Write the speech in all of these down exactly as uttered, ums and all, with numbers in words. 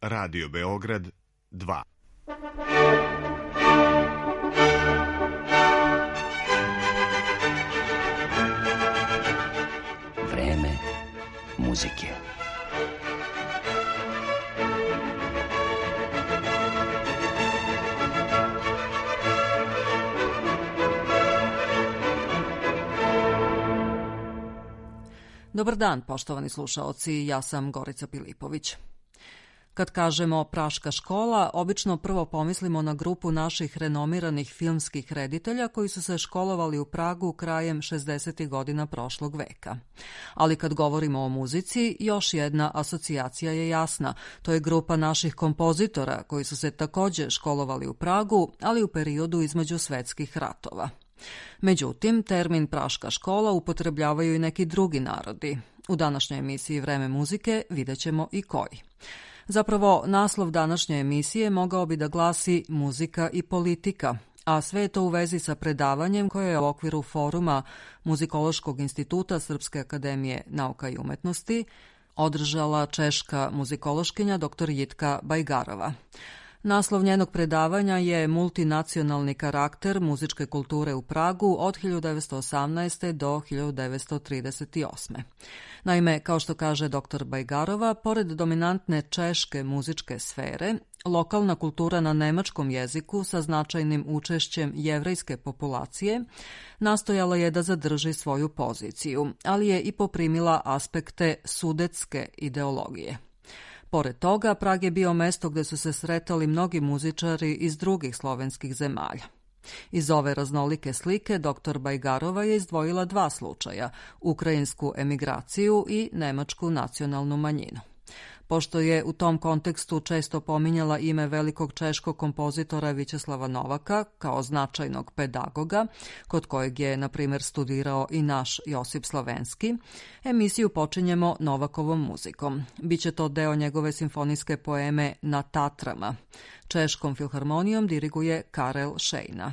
Radio Beograd dva. Vreme muzike. Dobar dan, poštovani slušaoci, ja sam Gorica Pilipović. Kad kažemo Praška škola, obično prvo pomislimo na grupu naših renomiranih filmskih reditelja koji su se školovali u Pragu krajem šezdesetih godina prošlog veka. Ali kad govorimo o muzici, još jedna asocijacija je jasna. To je grupa naših kompozitora koji su se također školovali u Pragu, ali u periodu između svetskih ratova. Međutim, termin Praška škola upotrebljavaju i neki drugi narodi. U današnjoj emisiji Vreme muzike vidjet ćemo i koji. Zapravo, naslov današnje emisije mogao bi da glasi Muzika i politika, a sve je to u vezi sa predavanjem koje je u okviru foruma Muzikološkog instituta Srpske akademije nauka i umetnosti održala češka muzikološkinja dr Jitka Bajgarova. Naslov njenog predavanja je Multinacionalni karakter muzičke kulture u Pragu od hiljadu devetsto osamnaeste. do hiljadu devetsto trideset osme. Naime, kao što kaže dr Bajgarova, pored dominantne češke muzičke sfere, lokalna kultura na nemačkom jeziku sa značajnim učešćem jevrejske populacije nastojala je da zadrži svoju poziciju, ali je i poprimila aspekte sudetske ideologije. Pored toga, Prag je bio mesto gde su se sretali mnogi muzičari iz drugih slovenskih zemalja. Iz ove raznolike slike dr Bajgarova je izdvojila dva slučaja, ukrajinsku emigraciju i nemačku nacionalnu manjinu. Pošto je u tom kontekstu često pominjala ime velikog češkog kompozitora Vićeslava Novaka kao značajnog pedagoga, kod kojeg je, na primjer, studirao i naš Josip Slovenski, emisiju počinjemo Novakovom muzikom. Biće to deo njegove simfonijske poeme Na Tatrama. Češkom filharmonijom diriguje Karel Šejna.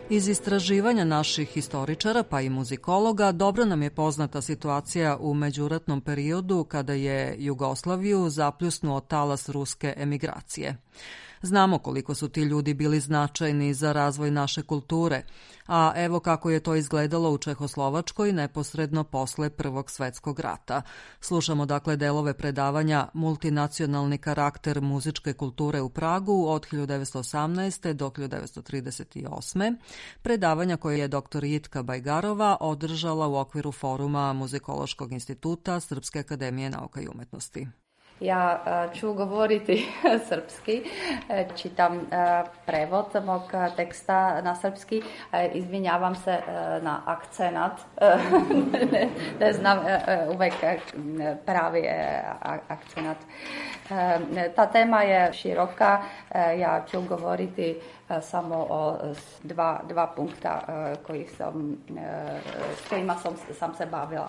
Iz istraživanja naših historičara pa i muzikologa dobro nam je poznata situacija u međuratnom periodu kada je Jugoslaviju zapljusnuo talas ruske emigracije. Znamo koliko su ti ljudi bili značajni za razvoj naše kulture, a evo kako je to izgledalo u Čehoslovačkoj neposredno posle Prvog svetskog rata. Slušamo dakle delove predavanja Multinacionalni karakter muzičke kulture u Pragu od hiljadu devetsto osamnaeste. do hiljadu devetsto trideset osme. Predavanja koje je doktor Jitka Bajgarova održala u okviru foruma Muzikološkog instituta Srpske akademije nauka i umetnosti. Ja ću govoriti srpski, čitam prevod mog teksta na srpski, izvinjavam se na akcenat, ne znam uvek pravi akcenat. Ta tema je široka, ja ću govoriti samo o dva, dva punkta koji sam, s kojima sam, sam se bavila.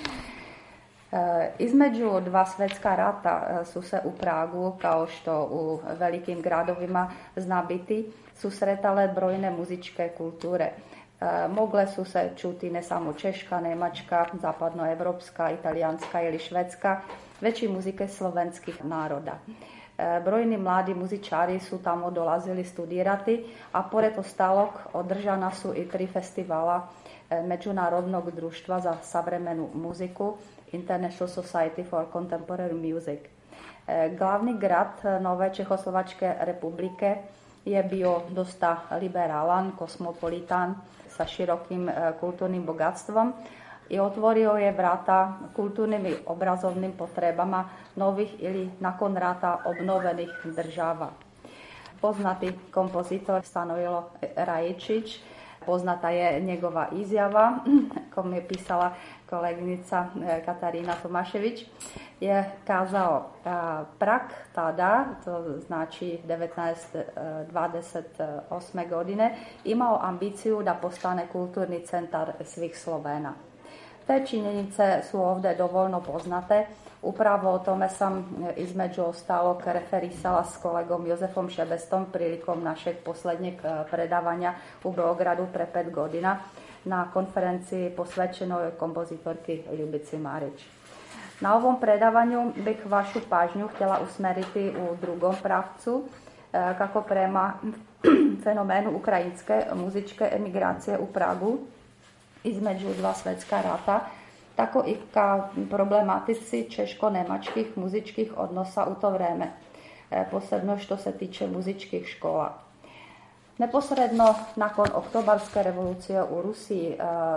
Između dva svjetska rata su se u Pragu, kao što u velikim gradovima zna biti, susretale brojne muzičke kulture. Mogle su se čuti ne samo češka, nemačka, zapadnoevropska, italijanska ili švedska, već i muzike slovenskih naroda. Brojni mladi muzičari su tamo dolazili studirati, a pored ostalog održana su i tri festivala Međunarodnog društva za savremenu muziku, International Society for Contemporary Music. Glavni grad nove Čehoslovačke republike je bio dosta liberalan, kosmopolitan, sa širokim kulturnim bogatstvom i otvorio je vrata kulturnim i obrazovnim potrebama novih ili nakon rata obnovenih država. Poznati kompozitor Stanojlo Rajičić, poznata je njegova izjava, kom je pisala koleginica Katarina Tomašević, je kazao Prag tada, to znači devetnaest dvadeset osme. godine, imao ambiciju da postane kulturni centar svih Slovena. Te činjenice su ovdje dovoljno poznate. Upravo o tome sam između ostalog referisala s kolegom Jozefom Šebestom prilikom našeg posljednjeg predavanja u Beogradu pre pet godina na konferenciji posvećenoj kompozitorki Ljubici Marić. Na ovom predavanju bih vašu pažnju htjela usmeriti u drugom pravcu, kako prema fenomenu ukrajinske muzičke emigracije u Pragu između dva svjetska rata, tako i ka problematici češko-nemačkih muzičkih odnosa u to vreme, posebno što se tiče muzičkih škola. Neposredno nakon Oktobarske revolucije u Rusiji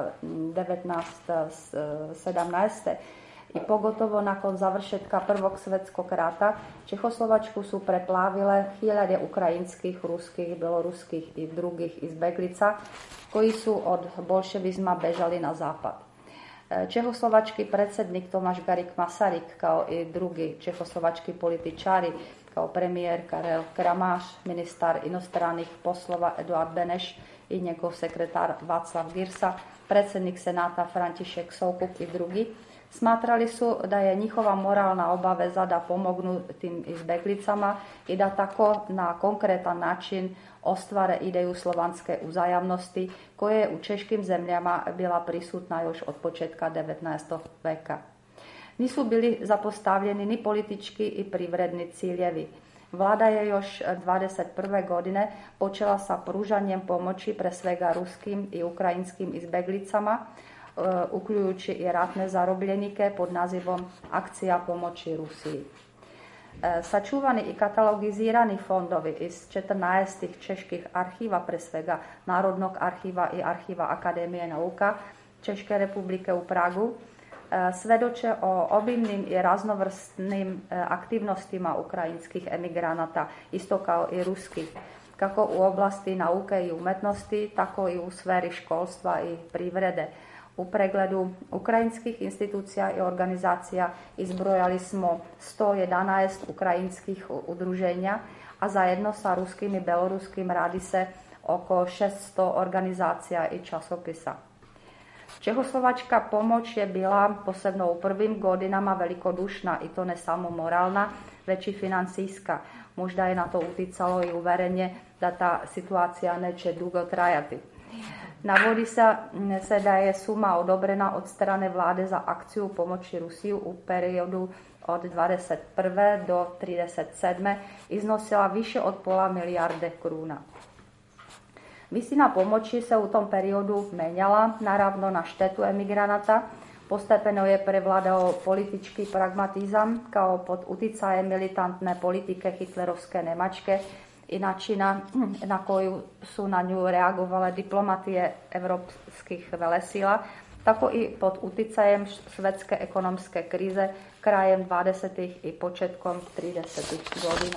devetnaest sedamnaeste. i pogotovo nakon završetka Prvog svjetskog rata Čehoslovačku su preplavile hiljade ukrajinskih, ruskih, beloruskih i drugih izbeglica koji su od bolševizma bežali na zapad. Čehoslovački predsjednik Tomáš Garrigue Masaryk kao i drugi čehoslovački političari kao premijer Karel Kramáš, ministar inostranih poslova Eduard Beneš i njegov sekretar Václav Girsa, predsjednik senata František Soukup i drugi, smatrali su da je njihova moralna obaveza da pomognu tim izbeglicama i da tako na konkretan način ostvare ideju slovanske uzajamnosti koja je u češkim zemljama bila prisutna još od početka devetnaestog veka. Nisu bili zapostavljeni ni politički i privredni ciljevi. Vlada je još dvadeset prve. godine počela sa pružanjem pomoći pre svega ruskim i ukrajinskim izbeglicama, uključujući i ratne zarobljenike pod nazivom Akcija pomoći Rusiji. Sačuvani i katalogizirani fondovi iz četrnaest čeških arhiva, pre svega Narodnog arhiva i Arhiva Akademije nauka Češke republike u Pragu, svedoče o obimnim i raznovrstnim aktivnostima ukrajinskih emigranata, isto kao i ruskih, kako u oblasti nauke i umetnosti, tako i u sferi školstva i privrede. U pregledu ukrajinskih institucija i organizacija izbrojali smo sto jedanaest ukrajinskih udruženja, a zajedno sa ruskim i beloruskim radi se oko šesto organizacija i časopisa. Čehoslovačka pomoć je bila posebno u prvim godinama velikodušna i to ne samo moralna, već i financijska. Možda je na to uticalo i uverenje da ta situacija neće dugo trajati. Navodi sa se da je suma odobrena od strane vlády za akciu pomoći Rusiju u periodu od dvadeset prve do trideset sedme iznosila više od pola milijarde kruna. Visina pomoći se u tom periodu menjala, naravno na štetu emigranata. Postepeno je prevladao politički pragmatizam kao pod uticajem militantne politike hitlerovske Nemačke i načina na koju su na nju reagovale diplomatije evropskih velesila, tako i pod uticajem švedske ekonomske krize krajem dvadesetih i početkom tridesetih godina.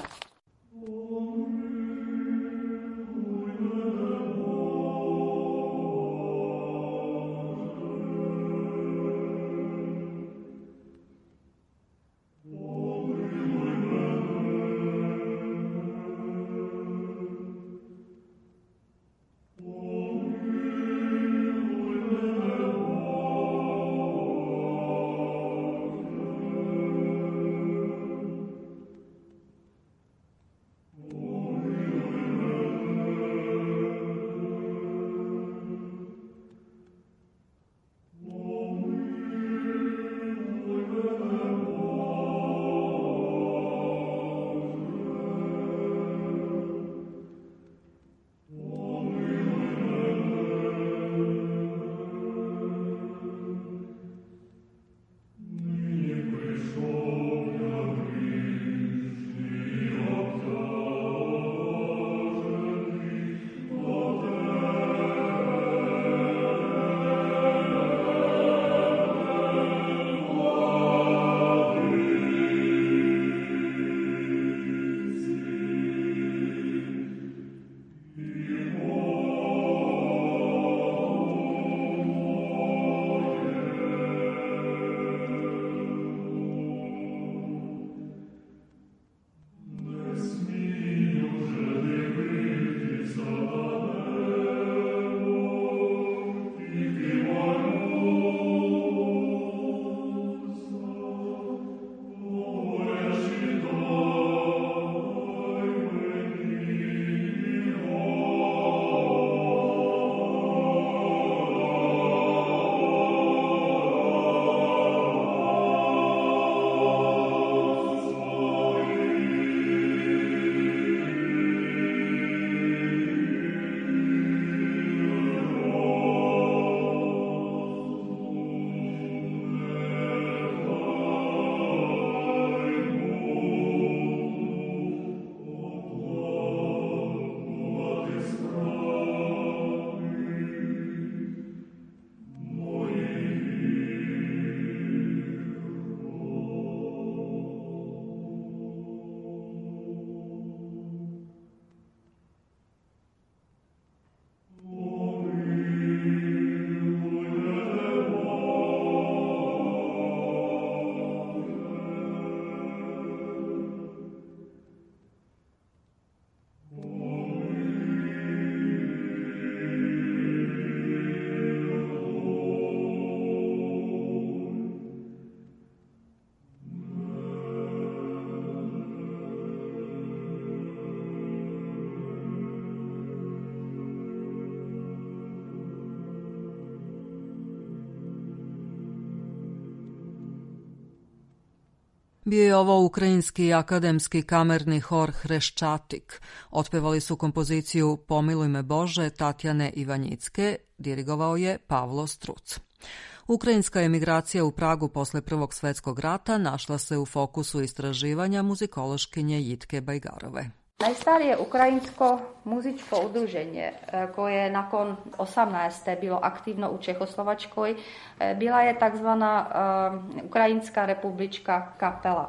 Bio je ovo ukrajinski akademski kamerni hor Hreščatik. Otpevali su kompoziciju Pomiluj me Bože Tatjane Ivanjicke, dirigovao je Pavlo Struc. Ukrajinska emigracija u Pragu posle Prvog svjetskog rata našla se u fokusu istraživanja muzikološkinje Jitke Bajgarove. Najstarije ukrajinsko muzičko udruženje koje je nakon osamnaeste bilo aktivno u Čehoslovačkoj bila je takzvana Ukrajinska republička kapela.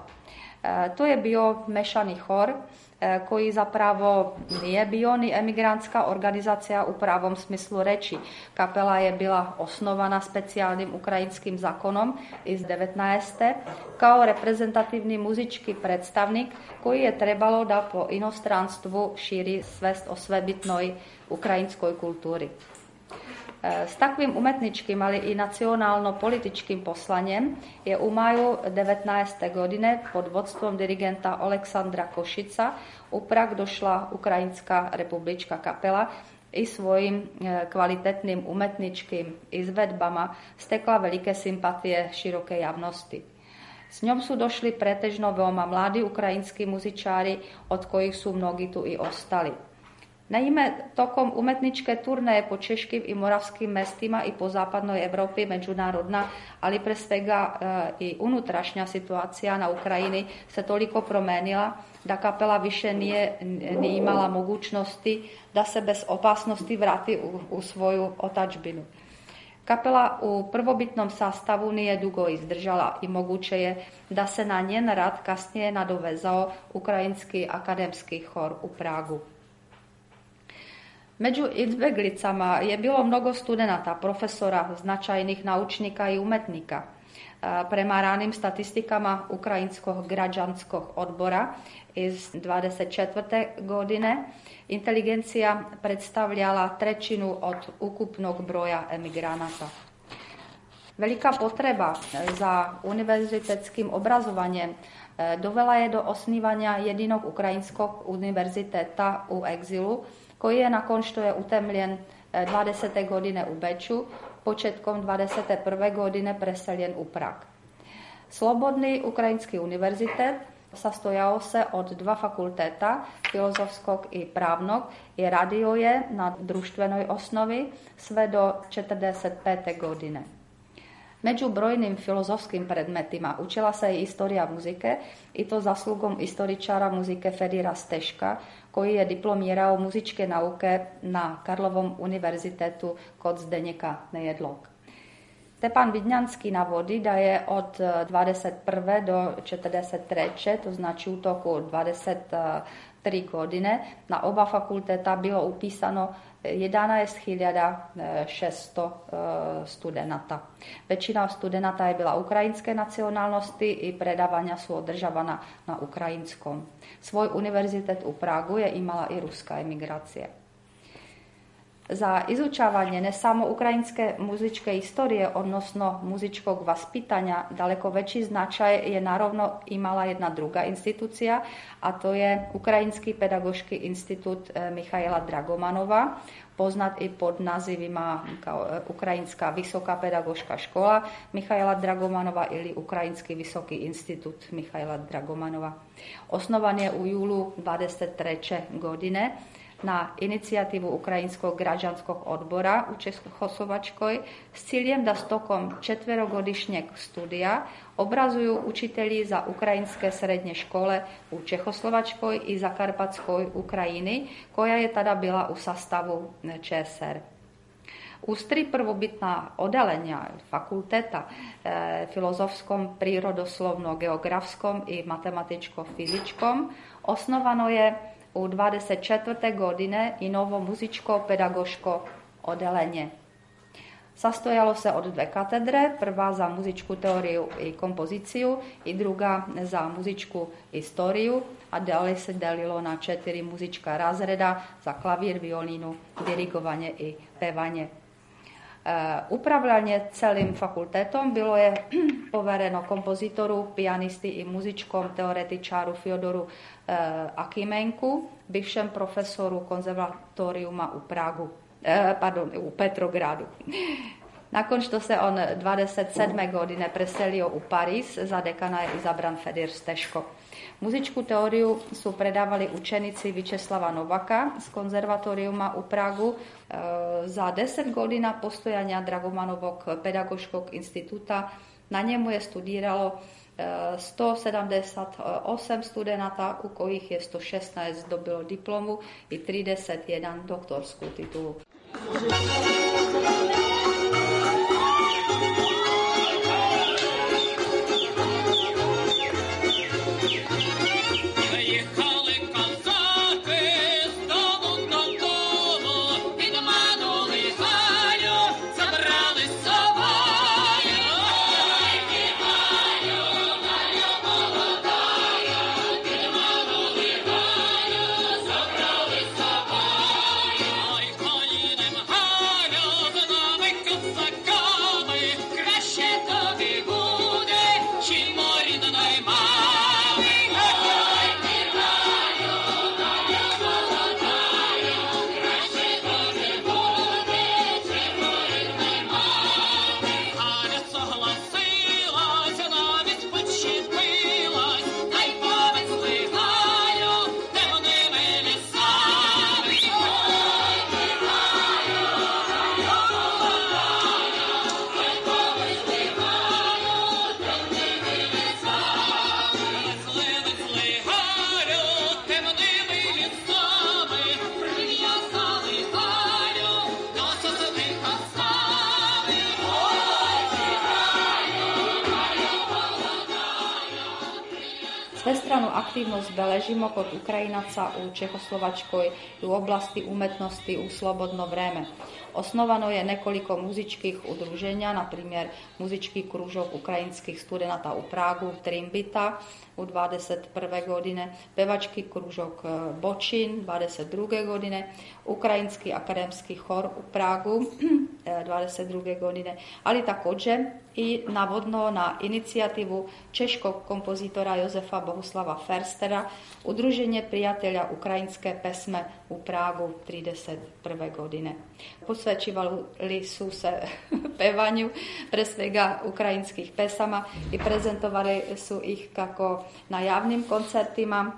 To je bio mešani hor koji zapravo nije bio ni emigrantska organizacija u pravom smislu reči. Kapela je bila osnovana specijalnim ukrajinskim zakonom iz devetnaeste kao reprezentativni muzički predstavnik koji je trebalo da po inostranstvu širi svest o svebitnoj ukrajinskoj kulturi. S takvim umetničkim, ali i nacionalno-političkim poslanjem je u maju devetnaeste godine pod vodstvom dirigenta Oleksandra Košica u Prag došla Ukrajinska republička kapela i svojim kvalitetným umetničkým izvedbama stekla veľké sympatie širokej javnosti. S ňom sú došli pretežno veľmi mladí ukrajinskí muzičári, od kojich sú mnogi tu i ostali. Naime, tokom umetničke turneje po českým i moravským mestima i po západnoj Evropi međunárodná, ali pre svega e, i unutrašnja situacija na Ukrajini se toliko promenila da kapela više nije, nije imala mogućnosti da se bez opasnosti vrati u, u svoju otačbinu. Kapela u prvobitnom sastavu nije dugo izdržala i moguće je da se na njen rad kasnije nadovezao Ukrajinski akademski hor u Pragu. Među izbeglicama je bilo mnogo studenata, profesora, značajnih naučnika i umetnika. Prema ranim statistikama Ukrajinskog građanskog odbora iz dvadeset četvrte godine inteligencija predstavljala trećinu od ukupnog broja emigranata. Velika potreba za univerzitetskim obrazovanjem dovela je do osnivanja jedinog ukrajinskog univerziteta u egzilu, koji je nakon što je utemljen dvadesete godine u Beču, početkom dvadeset prve godine preseljen u Prag. Slobodni Ukrajinski univerzitet sastojao se od dva fakulteta, filozofskog i právnog, i radio je na društvenoj osnovi sve do četrdeset pete godine. Među brojnim filozofskim predmetima učila se i istorija muzike, i to zaslugom istoričara muzike Fedira Steška, koji je diplomirao muzičke nauke na Karlovom univerzitetu kod Zdeněka Nejedlog. Stepan Vidnjanský navodi da je od dvadeset prve do četrdeset treće, to znači u toku dvadeset tri godine, na oba fakulteta bilo upisano jedenaest hiljada šesto studenata. Većina studenata je bila ukrajinske nacionalnosti i predavanja su održavana na ukrajinskom. Svoj univerzitet u Pragu je imala i ruska emigracija. Za izučavanje ne samo ukrajinske muzičke historije, odnosno muzičkog vaspitanja, daleko veći značaj je naravno imala jedna druga institucija, a to je Ukrajinski pedagoški institut Michaila Dragomanova, poznat i pod nazivima kao Ukrajinska vysoká pedagoška škola Michaila Dragomanova ili Ukrajinski Vysoký institut Michaila Dragomanova. Osnovan je u julu dvadeset treće godine na inicijativu Ukrajinskog građanskog odbora u Čehoslovačkoj s ciljem da stokom četverogodišnjeg studija obrazuju učitelji za ukrajinske srednje škole u Čehoslovačkoj i Zakarpatskoj Ukrajini, koja je tada bila u sastavu ČSR. Uz tri prvobitna odelenja fakulteta e, filozofskom, prirodoslovno-geografskom i matematičko-fizičkom osnovano je u dvadeset četvrte godine i novo muzičko-pedagoško odelenje. Sastojalo se od dve katedre, prva za muzičku teoriju i kompoziciju i druga za muzičku historiju, a dalje se delilo na četiri muzička razreda za klavir, violínu, dirigovanje i pevanje. Upravljanje celim fakultetom bilo je povereno kompozitoru, pianisti i muzičkom teoretičaru Fjodoru Akimenku, bivšem profesoru konzervatorijuma u Pragu, pardon, u Petrogradu. Nakon što se on dvadeset sedme godine preselio u Pariz, za dekana je izabran Fedir Steško. Muzičku teoriju su predavali učenici Vičeslava Novaka z konzervatorijuma u Pragu. Za deset godina postojanja Dragomanovog pedagoškog instituta na njemu je studiralo sto sedamdeset osam studenata, u kojih je sto šestnaest dobilo diplomu i trideset jedan doktorsku titulu. Svestranu aktivnosť beležimo kod Ukrajinaca u Čehoslovačkoj i u oblasti umetnosti u slobodno vreme. Osnovano je nekoliko muzičkih udruženja, na primjer muzički kružok ukrajinskih studenata u Pragu, Trimbita u dvadeset prve godine, pevački kružok Bočin dvadeset druge godine, Ukrajinski akademski hor u Pragu dvadeset druge godine, ali također i navodno na inicijativu češkog kompozitora Jozefa Bohuslava Ferstera Udruženje prijatelja ukrajinske pesme u Pragu trideset prve godine. Posvećivali su se pevanju, pre svega ukrajinskih pesama i prezentovali su ih kako na javnim koncertima,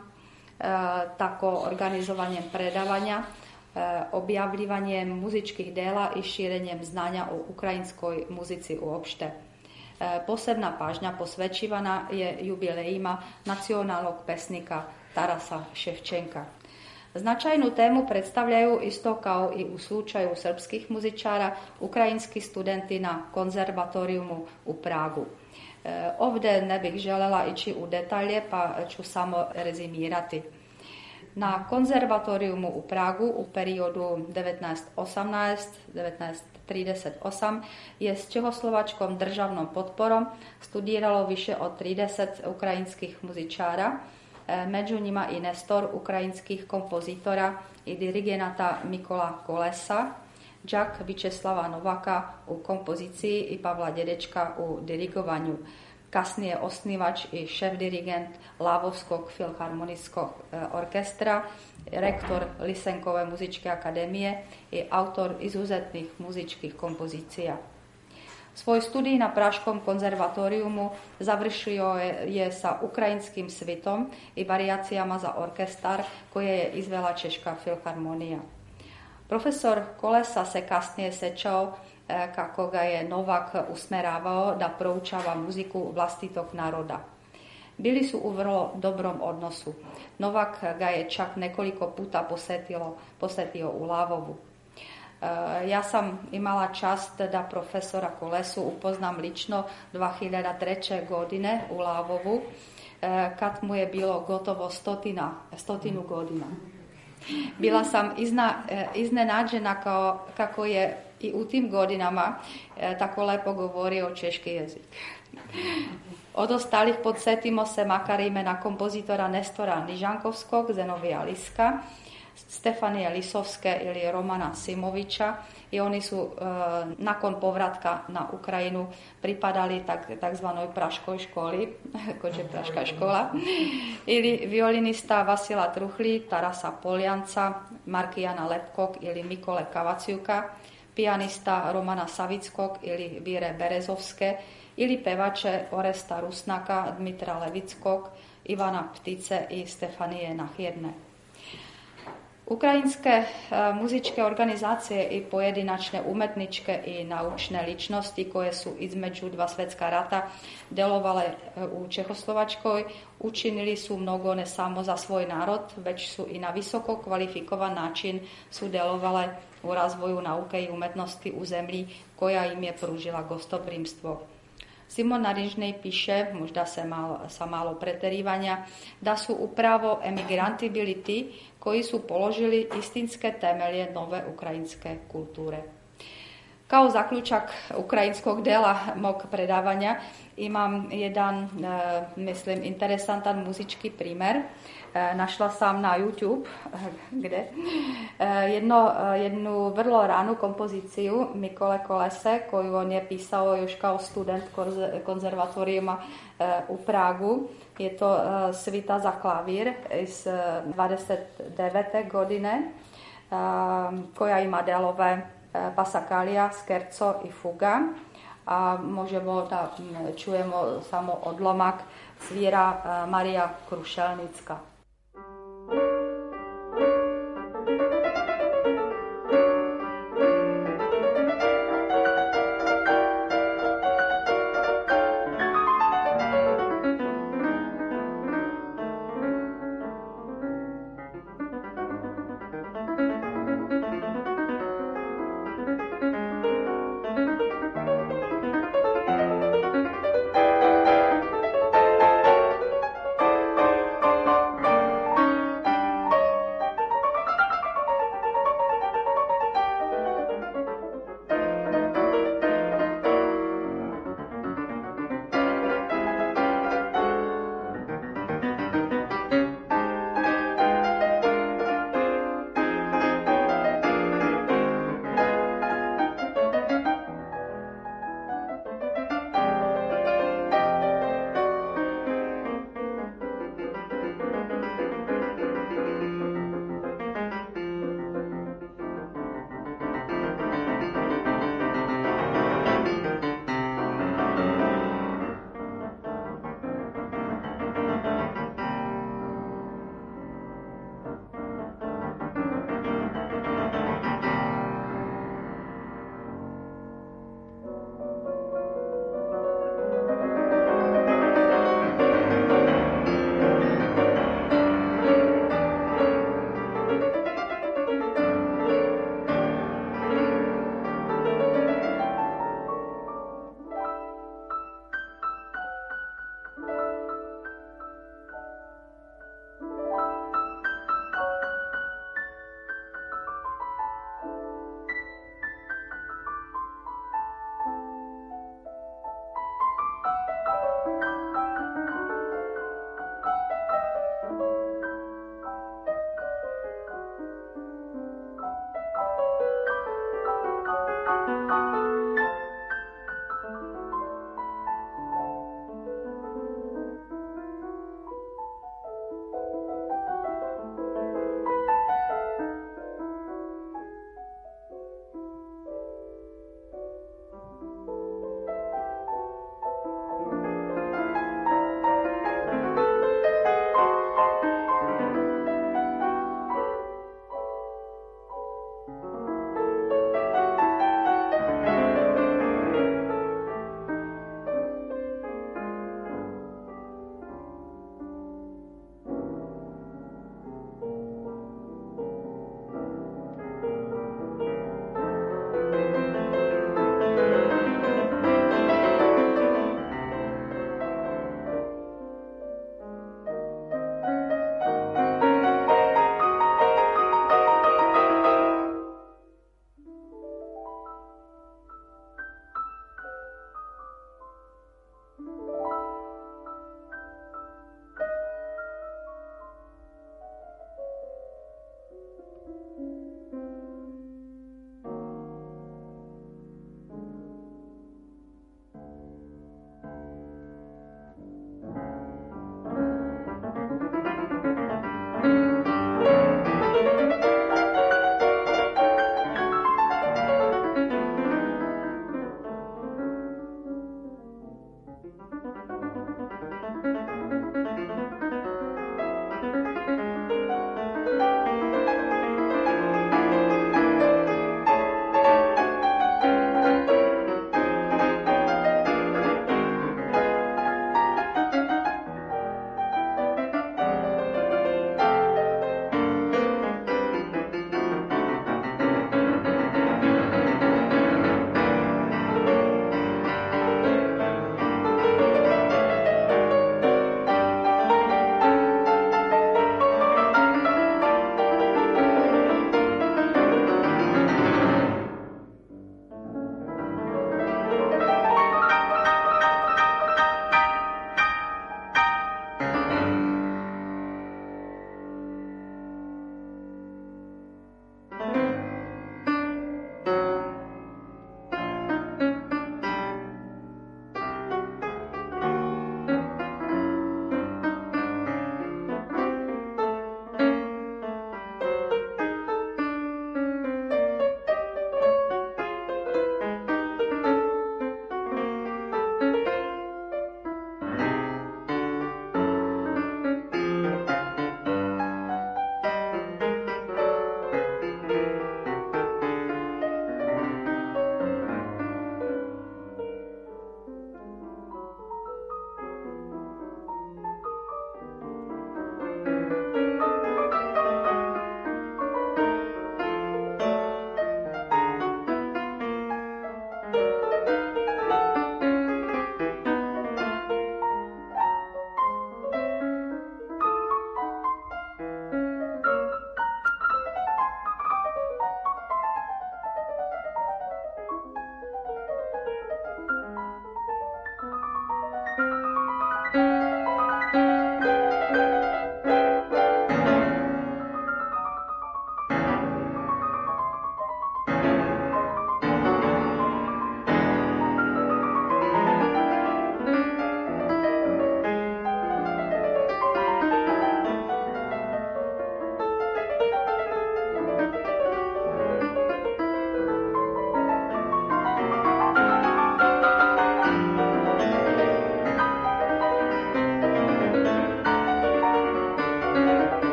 tako organizovanjem predavanja, objavljivanjem muzičkih dela i širenjem znanja o ukrajinskoj muzici uopšte. Posebna pažnja posvećivana je jubilejima nacionalnog pesnika Tarasa Ševčenka. Značajnu temu predstavljaju, isto kao i u slučaju srpskih muzičara, ukrajinski studenti na konzervatorijumu u Pragu. E, ovdje ne bih željela ići u detalje, pa ću samo rezimirati. Na konzervatorijumu u Pragu u periodu devetnaest osamnaest do devetnaest trideset osam je s čehoslovačkom državnom potporom studiralo više od trideset ukrajinskih muzičara, među njima i nestor ukrajinskih kompozitora i dirigenata Mikola Kolesa, đak Vičeslava Novaka u kompoziciji i Pavla Djedečka u dirigovanju. Kasnije osnivač i šef-dirigent Lavovskog filharmonijskog orkestra, rektor Lisenkove muzičke akademije i autor izuzetnih muzičkih kompozicija. Svoj studij na Praškom konzervatorijumu završio je, je sa ukrajinskim svitom i varijacijama za orkestar koje je izvela Češka filharmonija. Profesor Kolesa se kasnije sečao kako ga je Novak usmeravao da proučava muziku vlastitog naroda. Bili su u vrlo dobrom odnosu. Novak ga je čak nekoliko puta posetilo, posetio u Lavovu. Ja sam imala čast da profesora Kolesu upoznam lično dva hiljade treće godine u Lavovu, kad mu je bilo gotovo stotina, stotinu godina. Bila sam izna, iznenađena kao, kako je i u tim godinama tako lepo govorio češki jezik. Od ostalih podsjetimo se makar imena kompozitora Nestora Nižankovskog, Zenovija Liska, Stefanije Lisovske ili Romana Simovića, i oni su e, nakon povratka na Ukrajinu pripadali tak, takzvanoj praškoj školi, kože praška škola, ili violinista Vasila Truhli, Tarasa Poljanca, Markijana Lepkog ili Mikole Kavaciuka, pijanista Romana Savickog ili Vire Berezovske, ili pevače Oresta Rusnaka, Dmitra Levickog, Ivana Ptice i Stefanije Nahjedne. Ukrajinske e, muzičke organizacije i pojedinačne umetničke i naučne ličnosti koje su između dva svjetska rata delovale e, u Čehoslovačkoj učinili su mnogo ne samo za svoj narod, već su i na visoko kvalifikovan način sudjelovale u razvoju nauke i umetnosti u zemlji koja im je pružila gostoprimstvo. Simon Narižnej piše, možda se malo, sa malo preterivanja, da su upravo emigranti bili ti koji su položili istinske temelje nove ukrajinske kulture. Kao zaključak ukrajinskog dela mog predavanja imam jedan, e, mislim, interesantan muzički primjer. E, našla sam na YouTube gdje e, jedno, jednu vrlo ranu kompoziciju Mikole Kolese koju on je pisao još kao student konzervatorijuma e, u Pragu. Je to e, svita za klavir iz dvadeset devete godine e, koja ima delove Pasakalija, Skerco i Fuga, a možemo da čujemo samo odlomak, svira Marija Krušelnicka.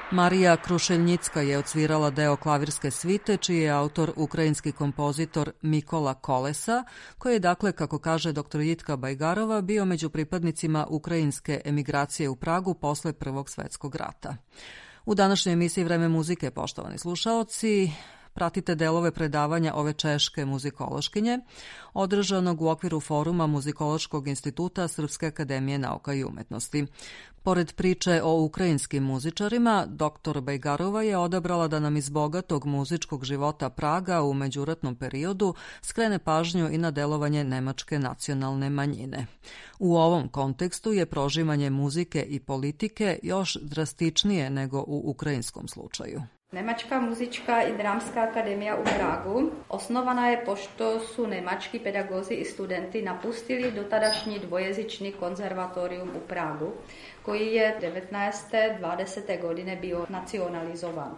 Marija Krušeljnicka je odsvirala deo klavirske svite, čiji je autor ukrajinski kompozitor Mikola Kolesa, koji je, dakle, kako kaže dr Jitka Bajgarova, bio među pripadnicima ukrajinske emigracije u Pragu posle Prvog svetskog rata. U današnjoj emisiji Vreme muzike, poštovani slušaoci, pratite delove predavanja ove češke muzikološkinje, održanog u okviru foruma Muzikološkog instituta Srpske akademije nauka i umetnosti. Pored priče o ukrajinskim muzičarima, doktor Bajgarova je odabrala da nam iz bogatog muzičkog života Praga u međuratnom periodu skrene pažnju i na delovanje nemačke nacionalne manjine. U ovom kontekstu je prožimanje muzike i politike još drastičnije nego u ukrajinskom slučaju. Nemačka muzička i dramska akademija u Pragu osnovana je pošto su nemački pedagozi i studenti napustili dotadašnji dvojezični konzervatorium u Pragu, koji je devetnaeste dvadesete godine bio nacionalizovan.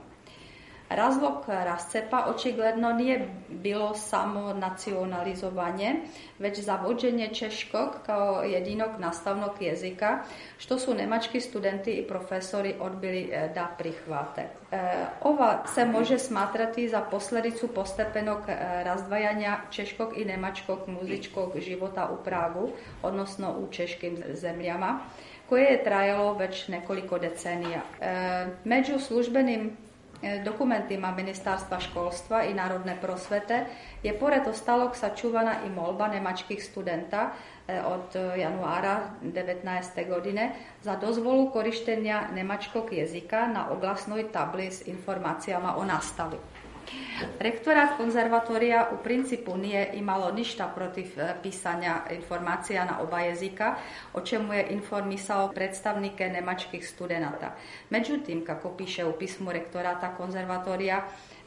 Razlog rascepa očigledno nije bilo samo nacionalizovanje, već zavođenje češkog kao jedinog nastavnog jezika, što su nemački studenti i profesori odbili da prihvate. Ova se može smatrati za posljedicu postepenog razdvajanja češkog i nemačkog muzičkog života u Pragu, odnosno u češkim zemljama, koje je trajalo već nekoliko decenija. Među službenim dokumentima Ministarstva školstva i narodne prosvete je pored ostalog sačuvana i molba nemačkih studenta od januara devetnaeste godine za dozvolu korištenja nemačkog jezika na oglasnoj tabli s informacijama o nastavi. Rektorat konzervatorija u principu nije imalo ništa protiv pisanja informacija na oba jezika, o čemu je informisao predstavnike nemačkih studenata. Međutim, kako piše u pismu rektorata konzervatorija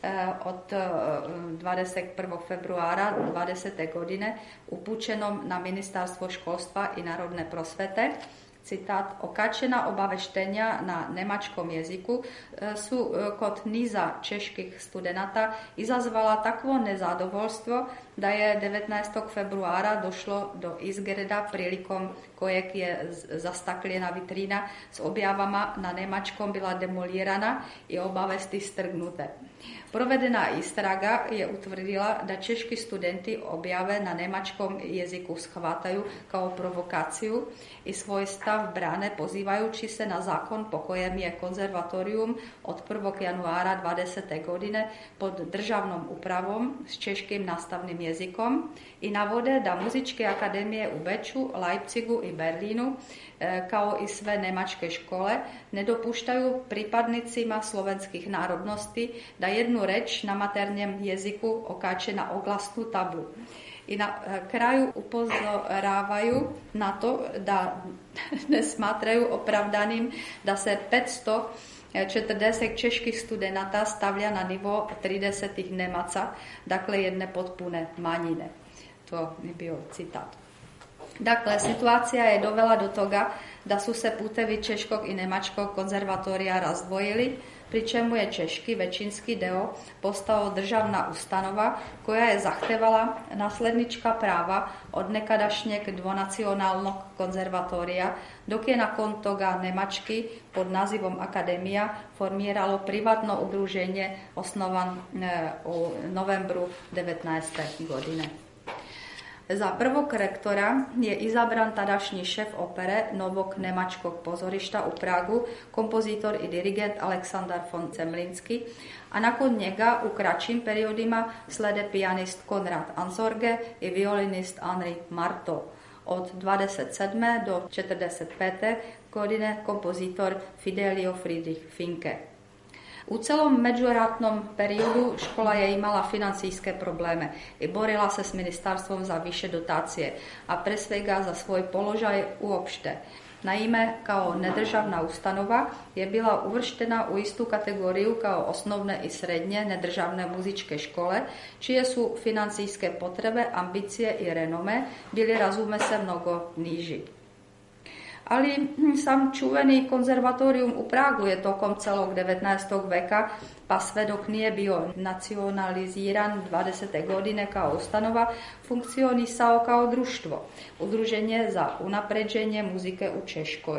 od dvadeset prvog februara dvadesete godine upućenom na Ministarstvo školstva i narodne prosvete, citat, okačena obaveštenja na nemačkom jeziku su kod niza čeških studenata izazvala takvo nezadovoljstvo da je devetnaestog februara došlo do izgreda prilikom kojeg je zastakljena vitrina s objavama na nemačkom bila demolirana i obavesti strgnute. Provedena istraga je utvrdila da češki studenti objave na nemačkom jeziku shvataju kao provokaciju i svoj stav brane pozivajući se na zakon po kojem je konzervatorium od prvog januara dvadesete godine pod državnom upravom s češkim nastavnim jezikom i navode da muzičke akademije u Beču, Leipzigu i Berlínu kao i sve nemačke škole ne dopuštaju pripadnicima slovenskih narodnosti da jednu reč na maternjem jeziku okače na oglasnu tablu. I na kraju upozoravaju na to da ne smatraju opravdanim da se petsto četrdeset čeških studenata stavlja na nivo trideset Nemaca, dakle jedne potpune manjine. To je bio citat. Dakle, situacija je dovela do toga da su se putevi češkog i nemačkog konzervatorija razdvojili, pri čemu je češki većinski deo postao državna ustanova koja je zahtevala naslednička prava od nekadašnjeg dvonacionalnog konzervatorija, dok je nakon toga nemački pod nazivom Akademija formiralo privatno udruženje osnovan u novembru devetnaeste godine. Za prvog rektora je izabran tadašnji šef opere Novog nemačkog pozorišta u Pragu, kompozitor i dirigent Aleksandar von Zemlinski, a nakon njega u kraćim periodima slede pijanist Konrad Ansorge i violinist Henri Marteau. Od dvadeset sedme do četrdeset pete godine kompozitor Fidelio Friedrich Finke. U celom međuratnom periodu škola je imala financijske probleme i borila se s ministarstvom za više dotacije, a pre svega za svoj položaj uopšte. Naime, kao nedržavna ustanova je bila uvrštena u istu kategoriju kao osnovne i srednje nedržavne muzičke škole, čije su financijske potrebe, ambicije i renome bili, razume se, mnogo niži. Ali sam čuveni konzervatorium u Pragu je tokom celog devetnaestog veka, pa sve dok nije bio nacionaliziran dvadesete godine kao ustanova, funkcionisao kao društvo, udruženje za unapređenje muzike u Češkoj.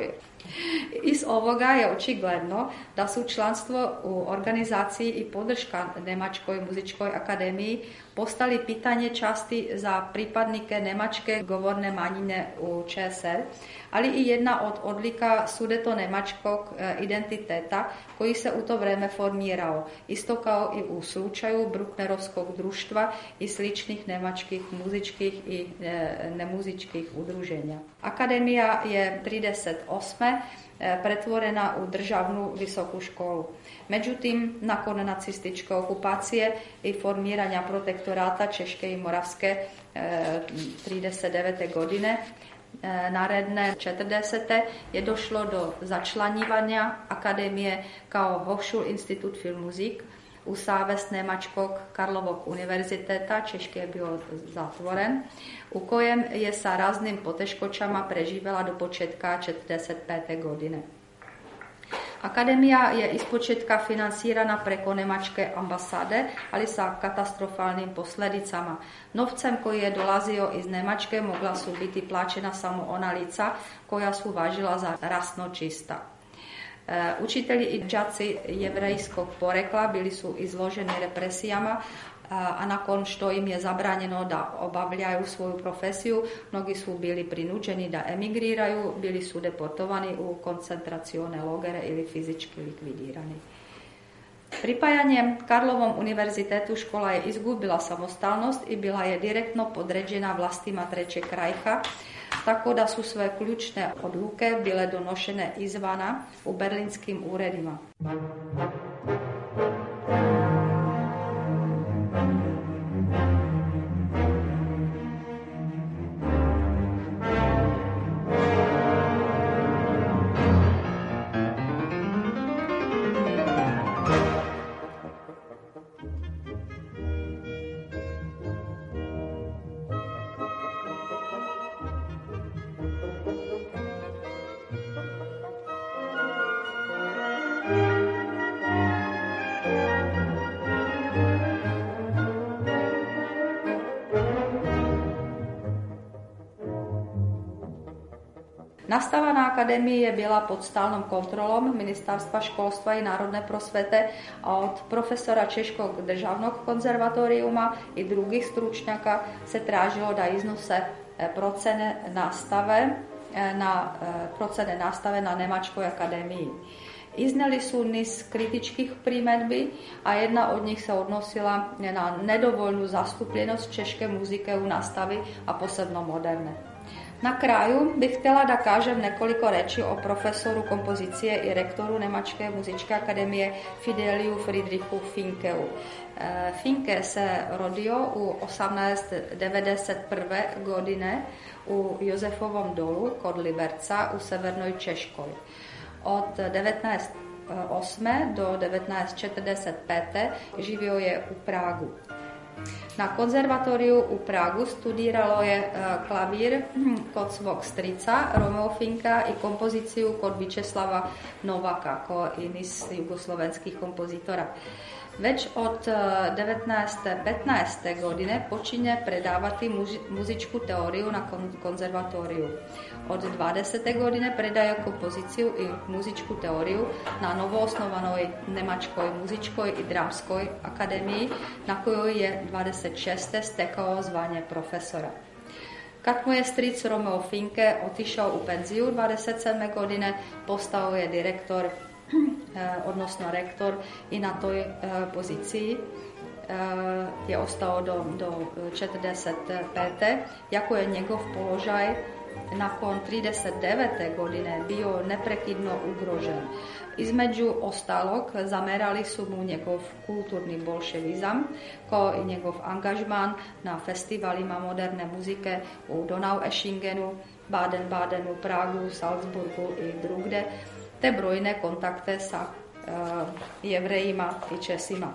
Iz ovoga je očigledno da su članstvo u organizaciji i podrška Nemačkoj muzičkoj akademiji postali pitanje časti za pripadnike nemačke govorne manjine u ČSR, ali i jedna od odlika sudeto-nemačkog identiteta koji se u to vreme formirao, isto kao i u slučaju Brucknerovskog društva i sličnih nemačkih muzičkih i nemuzičkih udruženja. Akademija je trideset osme pretvorena u državnu visoku školu. Međutim, nakon nacističke okupacije i formiranja protektorata Češke i Moravske trideset devete godine, naredne četrdesete je došlo do začlanjivanja akademije kao Hochschulinstitut für Musik u savez Nemačkog Karlovog univerziteta, Češki je bio zatvoren, u kojem je sa raznim poteškoćama preživjela do početka četrdeset pete godine. Akademija je ispočetka financirana preko nemačke ambasade, ali sa katastrofalnim posljedicama. Novcem koji je dolazio iz Nemačke mogla su biti plaćena samo ona lica koja su važila za rasno čista. Učitelji i đaci jevrejskog porekla bili su izloženi represijama, a nakon što im je zabranjeno da obavljaju svoju profesiju, mnogi su bili prinuđeni da emigriraju, bili su deportovani u koncentracione logere ili fizički likvidirani. Pripajanjem Karlovom univerzitetu škola je izgubila samostalnost i bila je direktno podređena vlastima Trećeg rajha, tako da su sve ključne odluke bile donošene izvana u berlinskim uredima. Nastava na akademiji je bila pod stalnom kontrolom Ministarstva školstva i narodne prosvete, a od profesora Češkog državnog konzervatorijuma i drugih stručnjaka se tražilo da iznose procene nastave na, procene nastave na Nemačkoj akademiji. Iznijeli su niz kritičkih primjedbi, a jedna od njih se odnosila na nedovoljnu zastupljenost češke muzike u nastavi, a posebno moderne. Na kraju bih htjela da kažem nekoliko reči o profesoru kompozicije i rektoru Nemačke muzičke akademije Fideliju Friedrichu Finkeu. Finke se rodio u osamnaest devedeset prve godine u Jozefovom dolu kod Liberca u severnoj Češkoj. Od devetnaest osme do devetnaest četrdeset pete živio je u Pragu. Na konzervatoriju u Pragu studiralo je klavir kod svog strica Romeo Finka i kompoziciju kod Vičeslava Novaka, kao i niz jugoslovenskih kompozitora. Već od devetnaest petnaeste godine počinje predavati muzičku teoriju na konzervatoriju. Od dvadesete godine predaje kompoziciju i muzičku teoriju na novoosnovanoj Nemačkoj muzičkoj i dramskoj akademiji, na kojoj je dvadeset šeste stekao zvanje profesora. Kad mu je stric Romeo Finke otišao u penziju dvadeset sedme godine, postao je direktor odnosno rektor i na toj poziciji je ostao do, do četrdeset pete Jako je njegov položaj nakon trideset devete godine bio neprekidno ugrožen. Između ostalog zamerali su mu njegov kulturni bolševizam, kao i njegov angažman na festivalima moderne muzike u Donaueschingenu, Baden-Badenu, Pragu, Salzburgu i drugde, te brojne kontakte sa uh, jevrejima i Česima.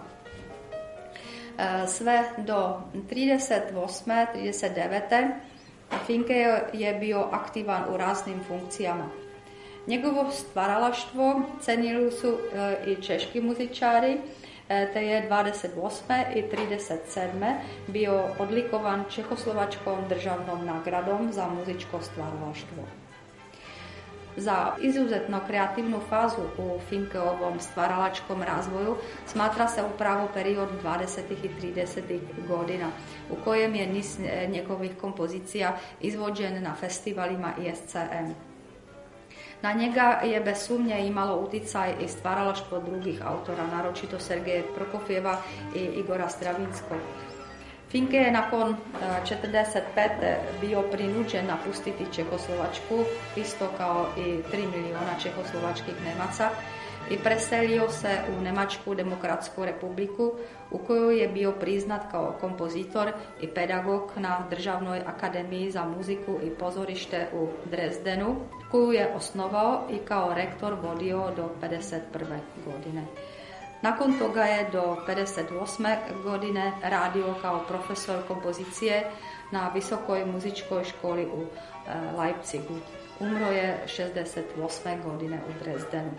Uh, sve do trideset osme trideset devete Finke je bio aktivan u raznim funkcijama. Njegovo stvaralaštvo cenili su uh, i češki muzičari, uh, te je dvadeset osme i trideset sedme bio odlikovan Čehoslovačkom državnom nagradom za muzičko stvaralaštvo. Za izuzetno kreativnu fazu u Finkeovom stvaralačkom razvoju smatra se upravo period dvadesetih i tridesetih godina u kojem je niz njegovih kompozicija izvođen na festivalima i S C M. Na njega je bez sumnje imalo uticaj i stvaralaštvo drugih autora, naročito Sergeja Prokofjeva i Igora Stravinskog. Finke je nakon četrdeset pete bio prinuđen napustiti Čehoslovačku, isto kao i tri miliona čehoslovačkih Nemaca, i preselio se u Nemačku demokratsku republiku, u kojoj je bio priznat kao kompozitor i pedagog na Državnoj akademiji za muziku i pozorište u Dresdenu, koju je osnovao i kao rektor vodio do pedeset prve godine. Nakon toga je do pedeset osme godine radio kao profesor kompozicije na Visokoj muzičkoj školi u Leipzigu. Umro je šezdeset osme godine u Dresdenu.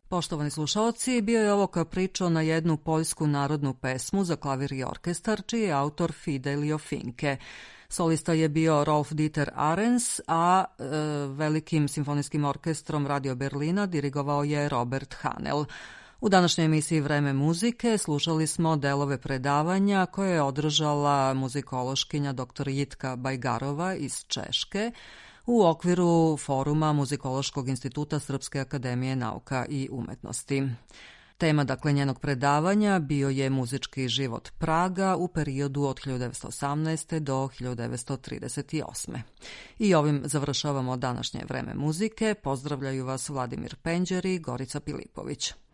Poštovani slušaoci, bio je ovo Capriccio na jednu poljsku narodnu pesmu za klavir i orkestar, čiji je autor Fidelio Finke. Solista je bio Rolf Dieter Arens, a e, velikim simfonijskim orkestrom Radio Berlina dirigovao je Robert Hanel. U današnjoj emisiji Vreme muzike slušali smo delove predavanja koje je održala muzikološkinja dr Jitka Bajgarova iz Češke u okviru foruma Muzikološkog instituta Srpske akademije nauka i umetnosti. Tema dakle njenog predavanja bio je muzički život Praga u periodu od hiljadu devetsto osamnaeste. do hiljadu devetsto trideset osme. I ovim završavamo današnje Vreme muzike. Pozdravljaju vas Vladimir Penđer i Gorica Pilipović.